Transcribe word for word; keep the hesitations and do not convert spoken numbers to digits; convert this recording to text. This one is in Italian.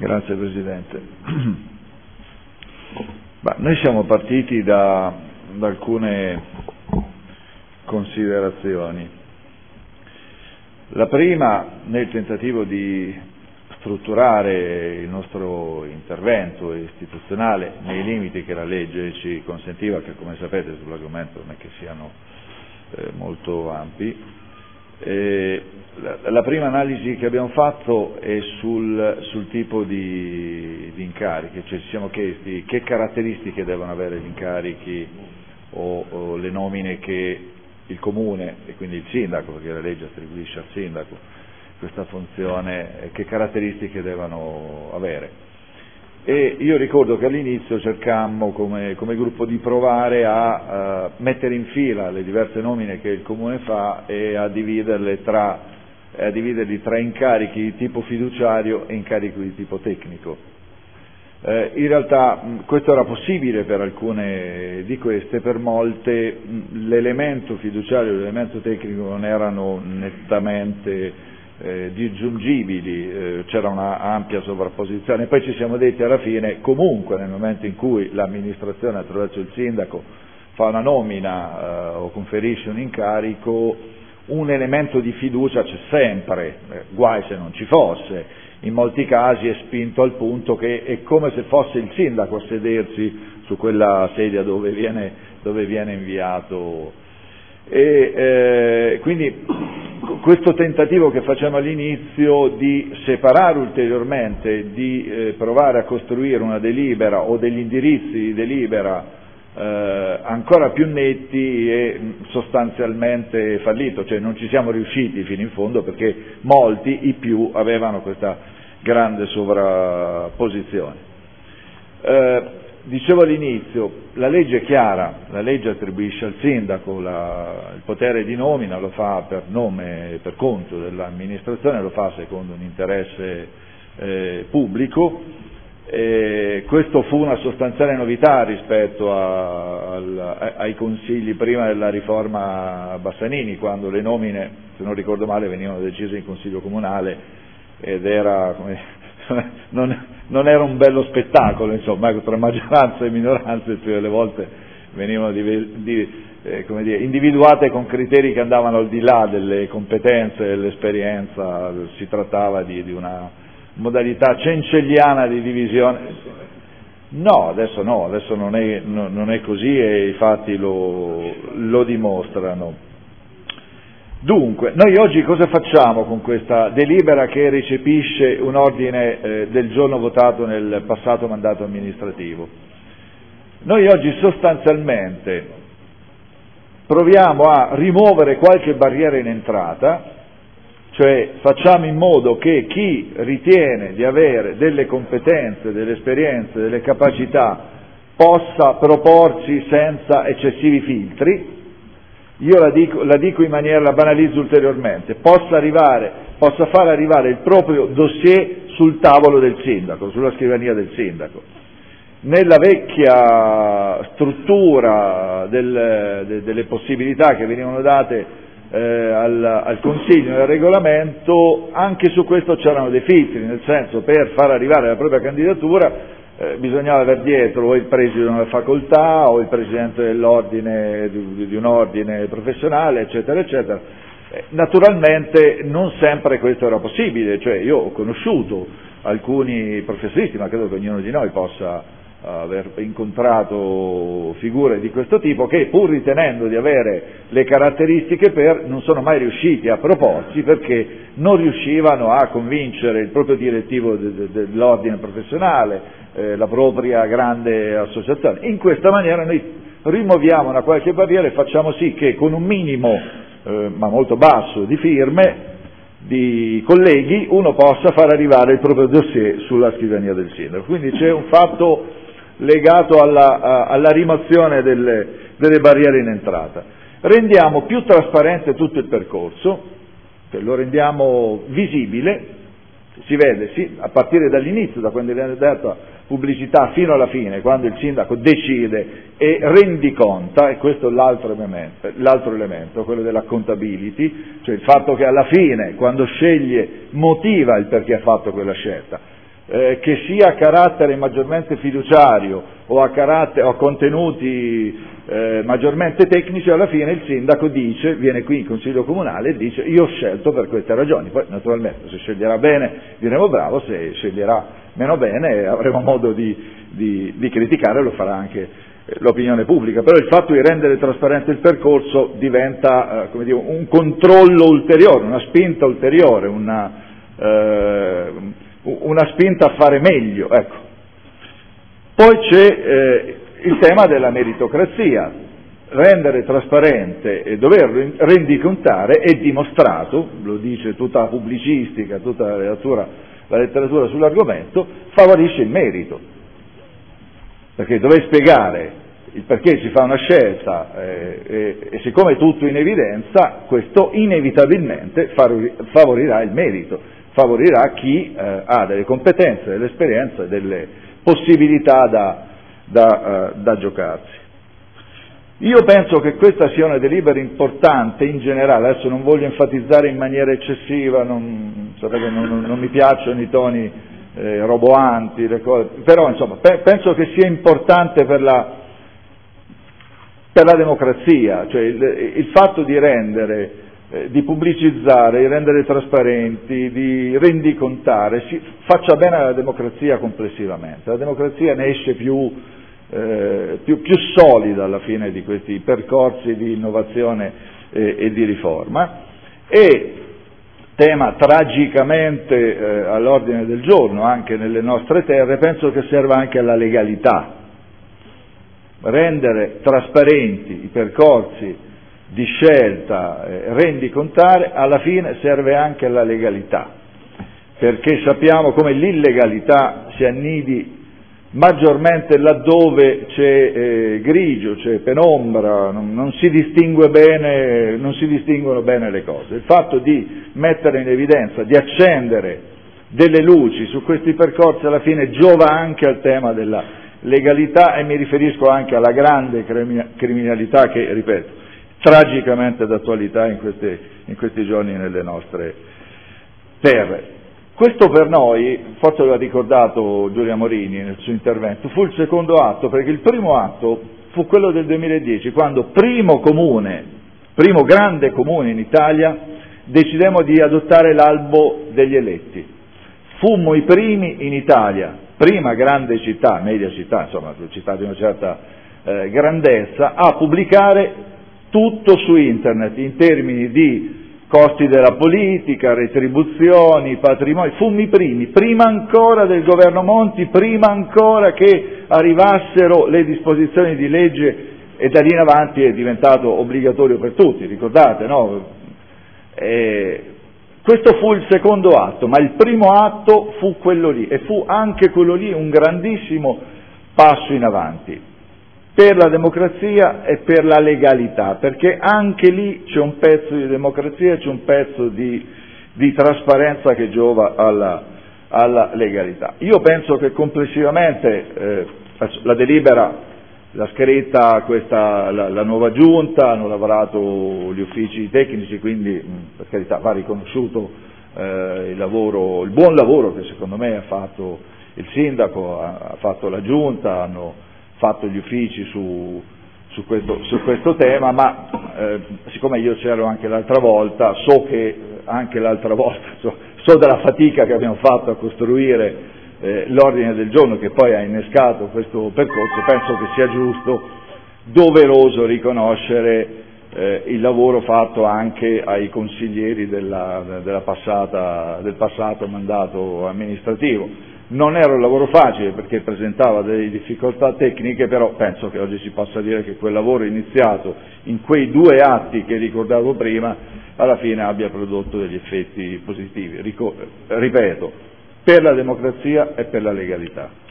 Grazie Presidente. Bah, noi siamo partiti da, da alcune considerazioni. La prima, nel tentativo di strutturare il nostro intervento istituzionale nei limiti che la legge ci consentiva, che come sapete sull'argomento non è che siano eh, molto ampi. Eh, la, la prima analisi che abbiamo fatto è sul, sul tipo di, di incarichi, cioè ci siamo chiesti che caratteristiche devono avere gli incarichi o, o le nomine che il Comune e quindi il Sindaco, perché la legge attribuisce al Sindaco questa funzione, che caratteristiche devono avere. E io ricordo che all'inizio cercammo come, come gruppo di provare a uh, mettere in fila le diverse nomine che il Comune fa e a dividerle tra, a dividerli tra incarichi di tipo fiduciario e incarichi di tipo tecnico. Eh, in realtà mh, questo era possibile per alcune di queste, per molte mh, l'elemento fiduciario e l'elemento tecnico non erano nettamente Eh, disgiungibili, eh, c'era una ampia sovrapposizione, e poi ci siamo detti alla fine comunque nel momento in cui l'amministrazione attraverso il sindaco fa una nomina eh, o conferisce un incarico, un elemento di fiducia c'è sempre, eh, guai se non ci fosse, in molti casi è spinto al punto che è come se fosse il sindaco a sedersi su quella sedia dove viene, dove viene inviato. E eh, quindi questo tentativo che facciamo all'inizio di separare ulteriormente, di eh, provare a costruire una delibera o degli indirizzi di delibera eh, ancora più netti è sostanzialmente fallito, cioè non ci siamo riusciti fino in fondo perché molti, i più, avevano questa grande sovrapposizione. Eh, Dicevo all'inizio, la legge è chiara, la legge attribuisce al sindaco la, il potere di nomina, lo fa per nome e per conto dell'amministrazione, lo fa secondo un interesse eh, pubblico. E questo fu una sostanziale novità rispetto a, a, ai consigli prima della riforma Bassanini, quando le nomine, se non ricordo male, venivano decise in consiglio comunale ed era come Non, non era un bello spettacolo, insomma, tra maggioranza e minoranza, il più delle volte venivano di, di, eh, come dire, individuate con criteri che andavano al di là delle competenze e dell'esperienza, si trattava di, di una modalità cencelliana di divisione. No, adesso no, adesso non è, no, non è così e i fatti lo, lo dimostrano. Dunque, noi oggi cosa facciamo con questa delibera che recepisce un ordine eh, del giorno votato nel passato mandato amministrativo? Noi oggi sostanzialmente proviamo a rimuovere qualche barriera in entrata, cioè facciamo in modo che chi ritiene di avere delle competenze, delle esperienze, delle capacità possa proporsi senza eccessivi filtri. Io la dico, la dico in maniera, la banalizzo ulteriormente, possa arrivare, possa far arrivare il proprio dossier sul tavolo del sindaco, sulla scrivania del sindaco. Nella vecchia struttura del, de, delle possibilità che venivano date eh, al, al Consiglio nel regolamento, anche su questo c'erano dei filtri, nel senso, per far arrivare la propria candidatura Eh, bisognava aver dietro o il preside di una facoltà o il presidente dell'ordine, di, di un ordine professionale, eccetera, eccetera. Eh, naturalmente non sempre questo era possibile, cioè io ho conosciuto alcuni professionisti, ma credo che ognuno di noi possa uh, aver incontrato figure di questo tipo, che pur ritenendo di avere le caratteristiche per, non sono mai riusciti a proporsi perché non riuscivano a convincere il proprio direttivo de, de, dell'ordine professionale, Eh, la propria grande associazione. In questa maniera noi rimuoviamo una qualche barriera e facciamo sì che con un minimo, eh, ma molto basso, di firme, di colleghi, uno possa far arrivare il proprio dossier sulla scrivania del sindaco. Quindi c'è un fatto legato alla, a, alla rimozione delle, delle barriere in entrata. Rendiamo più trasparente tutto il percorso, cioè lo rendiamo visibile, si vede sì, a partire dall'inizio, da quando viene data pubblicità fino alla fine, quando il sindaco decide e rendiconta, e questo è l'altro elemento, l'altro elemento, quello dell'accountability, cioè il fatto che alla fine, quando sceglie, motiva il perché ha fatto quella scelta. eh, che sia a carattere maggiormente fiduciario o a, carattere, o a contenuti eh, maggiormente tecnici, alla fine il sindaco dice, viene qui in Consiglio Comunale e dice io ho scelto per queste ragioni. Poi naturalmente se sceglierà bene diremo bravo, se sceglierà meno bene avremo modo di, di, di criticare, lo farà anche l'opinione pubblica, però il fatto di rendere trasparente il percorso diventa eh, come dire, un controllo ulteriore, una spinta ulteriore, una, eh, una spinta a fare meglio. Ecco. Poi c'è eh, il tema della meritocrazia. Rendere trasparente e dover rendicontare è dimostrato, lo dice tutta la pubblicistica, tutta la letteratura, la letteratura sull'argomento, favorisce il merito. Perché dover spiegare il perché si fa una scelta eh, e, e siccome è tutto in evidenza, questo inevitabilmente favorirà il merito, favorirà chi eh, ha delle competenze, delle esperienze, delle possibilità da, da, uh, da giocarsi. Io penso che questa sia una delibera importante in generale, adesso non voglio enfatizzare in maniera eccessiva, non, sapete, non, non mi piacciono i toni Eh, roboanti, le cose, però insomma pe- penso che sia importante per la, per la democrazia, cioè il, il fatto di rendere, eh, di pubblicizzare, di rendere trasparenti, di rendicontare, si, faccia bene alla democrazia complessivamente. La democrazia ne esce più, eh, più, più solida alla fine di questi percorsi di innovazione eh, e di riforma. E tema tragicamente eh, all'ordine del giorno anche nelle nostre terre, penso che serva anche alla legalità. Rendere trasparenti i percorsi di scelta, eh, rendicontare, alla fine serve anche alla legalità, perché sappiamo come l'illegalità si annidi maggiormente laddove c'è eh, grigio, c'è penombra, non, non si distingue bene, non si distinguono bene le cose. Il fatto di mettere in evidenza, di accendere delle luci su questi percorsi alla fine giova anche al tema della legalità, e mi riferisco anche alla grande criminalità che, ripeto, tragicamente d'attualità in, queste, in questi giorni nelle nostre terre. Questo per noi, forse lo ha ricordato Giulia Morini nel suo intervento, fu il secondo atto, perché il primo atto fu quello del duemiladieci, quando primo comune, primo grande comune in Italia, decidemmo di adottare l'albo degli eletti. Fummo i primi in Italia, prima grande città, media città, insomma città di una certa eh, grandezza, a pubblicare tutto su internet in termini di costi della politica, retribuzioni, patrimoni. Fummo i primi, prima ancora del governo Monti, prima ancora che arrivassero le disposizioni di legge, e da lì in avanti è diventato obbligatorio per tutti, ricordate, no? E questo fu il secondo atto, ma il primo atto fu quello lì, e fu anche quello lì un grandissimo passo in avanti per la democrazia e per la legalità, perché anche lì c'è un pezzo di democrazia, c'è un pezzo di, di trasparenza che giova alla, alla legalità. Io penso che complessivamente eh, la delibera, la scritta questa, la, la nuova giunta, hanno lavorato gli uffici tecnici, quindi mh, per carità va riconosciuto eh, il lavoro, il buon lavoro che secondo me ha fatto il sindaco, ha, ha fatto la giunta, hanno fatto gli uffici su, su, questo, su questo tema, ma eh, siccome io c'ero anche l'altra volta, so che anche l'altra volta, so, so della fatica che abbiamo fatto a costruire eh, l'ordine del giorno che poi ha innescato questo percorso, penso che sia giusto, doveroso riconoscere eh, il lavoro fatto anche ai consiglieri della, della passata, del passato mandato amministrativo. Non era un lavoro facile perché presentava delle difficoltà tecniche, però penso che oggi si possa dire che quel lavoro iniziato in quei due atti che ricordavo prima alla fine abbia prodotto degli effetti positivi, ripeto, per la democrazia e per la legalità.